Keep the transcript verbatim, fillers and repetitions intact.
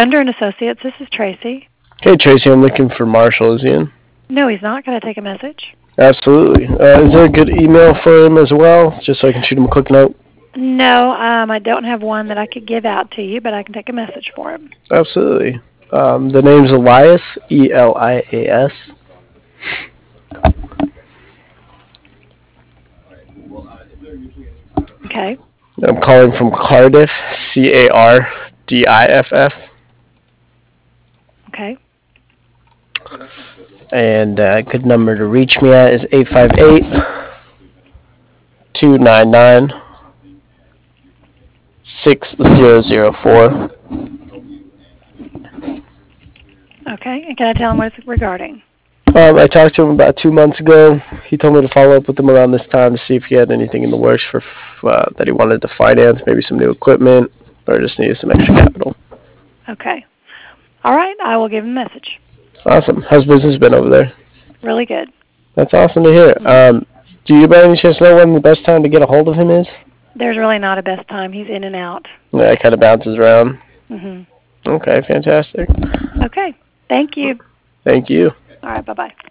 Fender and Associates, this is Tracy. Hey, Tracy, I'm looking for Marshall. Is he in? No, he's not. Can I take a message? Absolutely. Uh, is there a good email for him as well, just so I can shoot him a quick note? No, um, I don't have one that I could give out to you, but I can take a message for him. Absolutely. Um, the name's Elias, E L I A S. Okay. I'm calling from Cardiff, C A R D I F F. Okay. And a uh, good number to reach me at is eight five eight, two nine nine, six zero zero four. Okay. And can I tell him what it's regarding? Um, I talked to him about two months ago. He told me to follow up with him around this time to see if he had anything in the works for uh, that he wanted to finance, maybe some new equipment, or just needed some extra capital. Okay. All right. I will give him a message. Awesome. How's business been over there? Really good. That's awesome to hear. Mm-hmm. Um, do you by any chance know when the best time to get a hold of him is? There's really not a best time. He's in and out. Yeah, it kind of bounces around. Mm-hmm. Okay, fantastic. Okay. Thank you. Thank you. All right. Bye-bye.